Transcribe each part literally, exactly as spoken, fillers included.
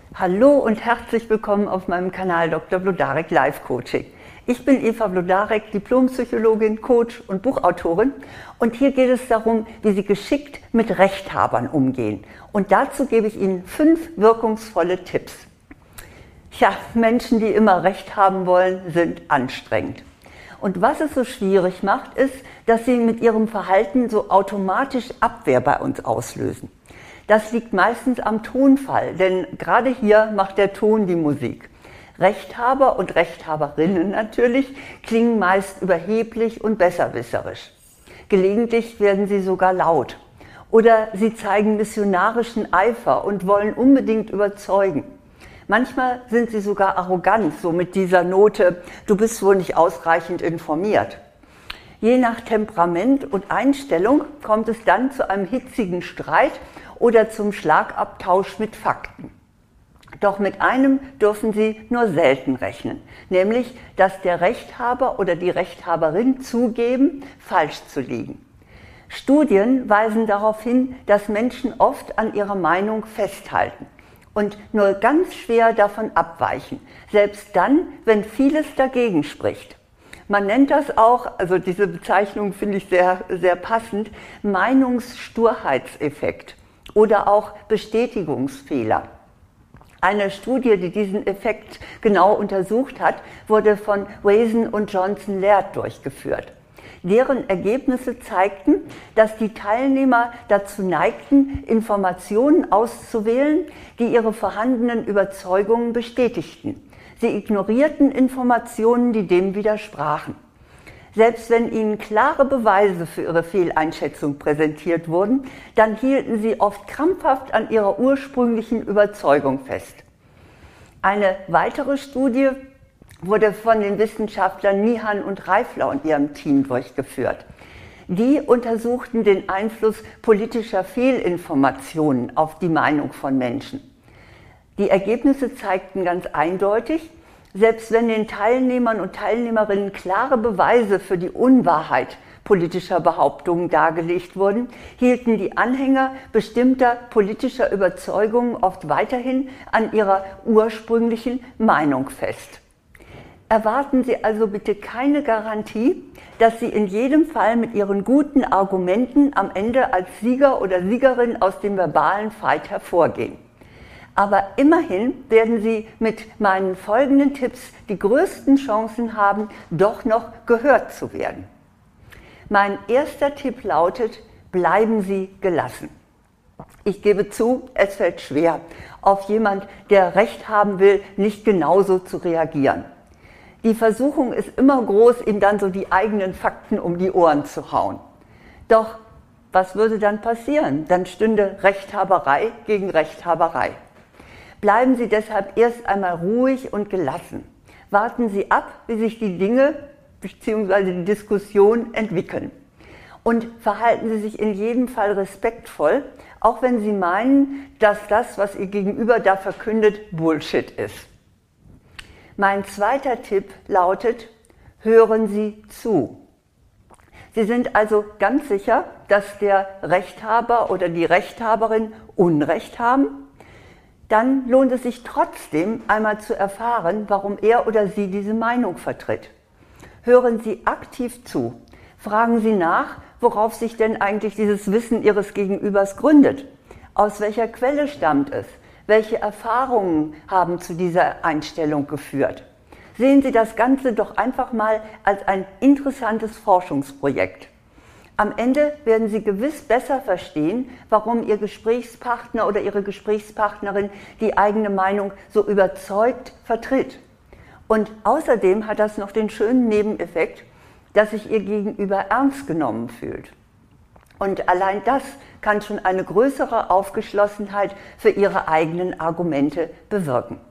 Hallo und herzlich willkommen auf meinem Kanal Doktor Wlodarek Life Coaching. Ich bin Eva Wlodarek, Diplompsychologin, Coach und Buchautorin und hier geht es darum, wie Sie geschickt mit Rechthabern umgehen. Und dazu gebe ich Ihnen fünf wirkungsvolle Tipps. Tja, Menschen, die immer Recht haben wollen, sind anstrengend. Und was es so schwierig macht, ist, dass sie mit ihrem Verhalten so automatisch Abwehr bei uns auslösen. Das liegt meistens am Tonfall, denn gerade hier macht der Ton die Musik. Rechthaber und Rechthaberinnen natürlich klingen meist überheblich und besserwisserisch. Gelegentlich werden sie sogar laut. Oder sie zeigen missionarischen Eifer und wollen unbedingt überzeugen. Manchmal sind sie sogar arrogant, so mit dieser Note, du bist wohl nicht ausreichend informiert. Je nach Temperament und Einstellung kommt es dann zu einem hitzigen Streit oder zum Schlagabtausch mit Fakten. Doch mit einem dürfen Sie nur selten rechnen, nämlich, dass der Rechthaber oder die Rechthaberin zugeben, falsch zu liegen. Studien weisen darauf hin, dass Menschen oft an ihrer Meinung festhalten und nur ganz schwer davon abweichen, selbst dann, wenn vieles dagegen spricht. Man nennt das auch, also diese Bezeichnung finde ich sehr, sehr passend, Meinungssturheitseffekt oder auch Bestätigungsfehler. Eine Studie, die diesen Effekt genau untersucht hat, wurde von Wason und Johnson-Laird durchgeführt. Deren Ergebnisse zeigten, dass die Teilnehmer dazu neigten, Informationen auszuwählen, die ihre vorhandenen Überzeugungen bestätigten. Sie ignorierten Informationen, die dem widersprachen. Selbst wenn ihnen klare Beweise für ihre Fehleinschätzung präsentiert wurden, dann hielten sie oft krampfhaft an ihrer ursprünglichen Überzeugung fest. Eine weitere Studie wurde von den Wissenschaftlern Nihan und Reifler und ihrem Team durchgeführt. Die untersuchten den Einfluss politischer Fehlinformationen auf die Meinung von Menschen. Die Ergebnisse zeigten ganz eindeutig, selbst wenn den Teilnehmern und Teilnehmerinnen klare Beweise für die Unwahrheit politischer Behauptungen dargelegt wurden, hielten die Anhänger bestimmter politischer Überzeugungen oft weiterhin an ihrer ursprünglichen Meinung fest. Erwarten Sie also bitte keine Garantie, dass Sie in jedem Fall mit Ihren guten Argumenten am Ende als Sieger oder Siegerin aus dem verbalen Fight hervorgehen. Aber immerhin werden Sie mit meinen folgenden Tipps die größten Chancen haben, doch noch gehört zu werden. Mein erster Tipp lautet, bleiben Sie gelassen. Ich gebe zu, es fällt schwer, auf jemand, der Recht haben will, nicht genauso zu reagieren. Die Versuchung ist immer groß, ihm dann so die eigenen Fakten um die Ohren zu hauen. Doch was würde dann passieren? Dann stünde Rechthaberei gegen Rechthaberei. Bleiben Sie deshalb erst einmal ruhig und gelassen. Warten Sie ab, wie sich die Dinge bzw. die Diskussion entwickeln. Und verhalten Sie sich in jedem Fall respektvoll, auch wenn Sie meinen, dass das, was Ihr Gegenüber da verkündet, Bullshit ist. Mein zweiter Tipp lautet, hören Sie zu. Sie sind also ganz sicher, dass der Rechthaber oder die Rechthaberin Unrecht haben? Dann lohnt es sich trotzdem, einmal zu erfahren, warum er oder sie diese Meinung vertritt. Hören Sie aktiv zu. Fragen Sie nach, worauf sich denn eigentlich dieses Wissen Ihres Gegenübers gründet. Aus welcher Quelle stammt es? Welche Erfahrungen haben zu dieser Einstellung geführt? Sehen Sie das Ganze doch einfach mal als ein interessantes Forschungsprojekt. Am Ende werden Sie gewiss besser verstehen, warum Ihr Gesprächspartner oder Ihre Gesprächspartnerin die eigene Meinung so überzeugt vertritt. Und außerdem hat das noch den schönen Nebeneffekt, dass sich Ihr Gegenüber ernst genommen fühlt. Und allein das kann schon eine größere Aufgeschlossenheit für Ihre eigenen Argumente bewirken.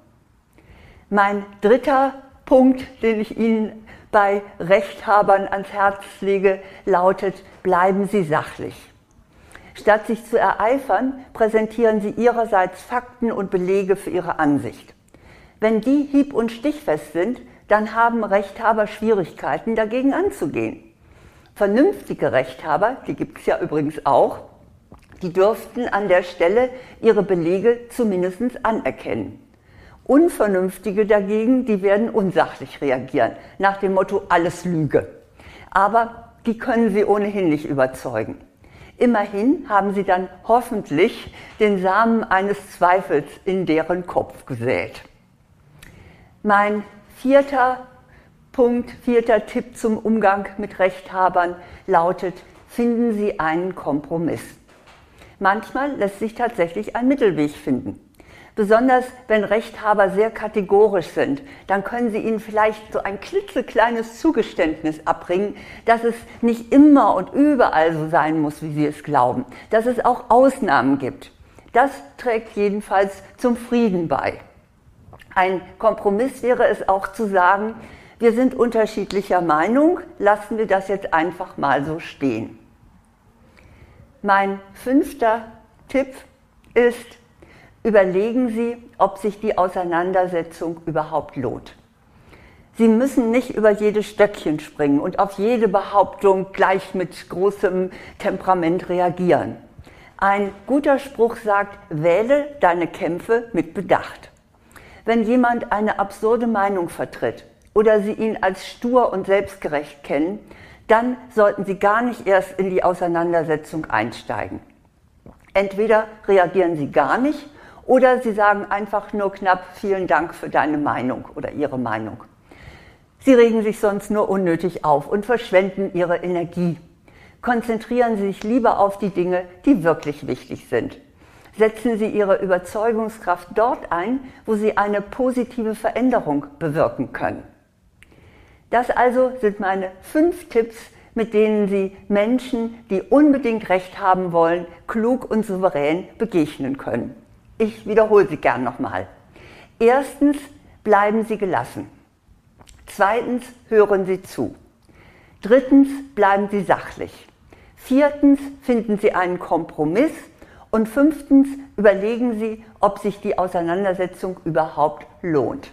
Mein dritter Punkt, den ich Ihnen bei Rechthabern ans Herz lege, lautet, bleiben Sie sachlich. Statt sich zu ereifern, präsentieren Sie Ihrerseits Fakten und Belege für Ihre Ansicht. Wenn die hieb- und stichfest sind, dann haben Rechthaber Schwierigkeiten, dagegen anzugehen. Vernünftige Rechthaber, die gibt es ja übrigens auch, die dürften an der Stelle ihre Belege zumindest anerkennen. Unvernünftige dagegen, die werden unsachlich reagieren, nach dem Motto, alles Lüge. Aber die können Sie ohnehin nicht überzeugen. Immerhin haben Sie dann hoffentlich den Samen eines Zweifels in deren Kopf gesät. Mein vierter Punkt, vierter Tipp zum Umgang mit Rechthabern lautet, finden Sie einen Kompromiss. Manchmal lässt sich tatsächlich ein Mittelweg finden. Besonders wenn Rechthaber sehr kategorisch sind, dann können Sie ihnen vielleicht so ein klitzekleines Zugeständnis abbringen, dass es nicht immer und überall so sein muss, wie Sie es glauben, dass es auch Ausnahmen gibt. Das trägt jedenfalls zum Frieden bei. Ein Kompromiss wäre es auch zu sagen, wir sind unterschiedlicher Meinung, lassen wir das jetzt einfach mal so stehen. Mein fünfter Tipp ist, überlegen Sie, ob sich die Auseinandersetzung überhaupt lohnt. Sie müssen nicht über jedes Stöckchen springen und auf jede Behauptung gleich mit großem Temperament reagieren. Ein guter Spruch sagt, wähle deine Kämpfe mit Bedacht. Wenn jemand eine absurde Meinung vertritt oder Sie ihn als stur und selbstgerecht kennen, dann sollten Sie gar nicht erst in die Auseinandersetzung einsteigen. Entweder reagieren Sie gar nicht oder Sie sagen einfach nur knapp, vielen Dank für deine Meinung oder Ihre Meinung. Sie regen sich sonst nur unnötig auf und verschwenden Ihre Energie. Konzentrieren Sie sich lieber auf die Dinge, die wirklich wichtig sind. Setzen Sie Ihre Überzeugungskraft dort ein, wo Sie eine positive Veränderung bewirken können. Das also sind meine fünf Tipps, mit denen Sie Menschen, die unbedingt Recht haben wollen, klug und souverän begegnen können. Ich wiederhole sie gern nochmal. Erstens, bleiben Sie gelassen. Zweitens, hören Sie zu. Drittens, bleiben Sie sachlich. Viertens, finden Sie einen Kompromiss. Und fünftens, überlegen Sie, ob sich die Auseinandersetzung überhaupt lohnt.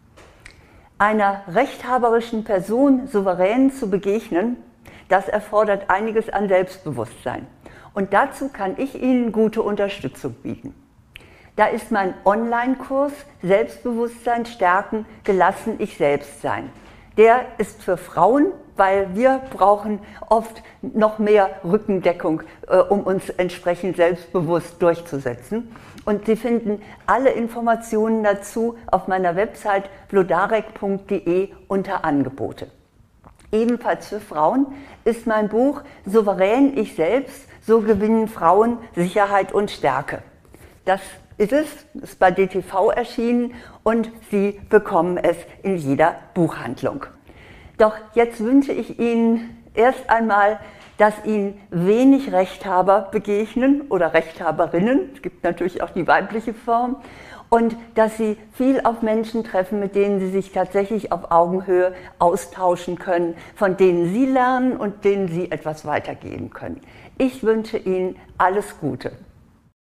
Einer rechthaberischen Person souverän zu begegnen, das erfordert einiges an Selbstbewusstsein. Und dazu kann ich Ihnen gute Unterstützung bieten. Da ist mein Online-Kurs Selbstbewusstsein stärken, gelassen ich selbst sein. Der ist für Frauen, weil wir brauchen oft noch mehr Rückendeckung, äh, um uns entsprechend selbstbewusst durchzusetzen. Und Sie finden alle Informationen dazu auf meiner Website vlodarek punkt de unter Angebote. Ebenfalls für Frauen ist mein Buch Souverän ich selbst, so gewinnen Frauen Sicherheit und Stärke. Das ist es, ist bei D T V erschienen und Sie bekommen es in jeder Buchhandlung. Doch jetzt wünsche ich Ihnen erst einmal, dass Ihnen wenig Rechthaber begegnen oder Rechthaberinnen, es gibt natürlich auch die weibliche Form, und dass Sie viel auf Menschen treffen, mit denen Sie sich tatsächlich auf Augenhöhe austauschen können, von denen Sie lernen und denen Sie etwas weitergeben können. Ich wünsche Ihnen alles Gute.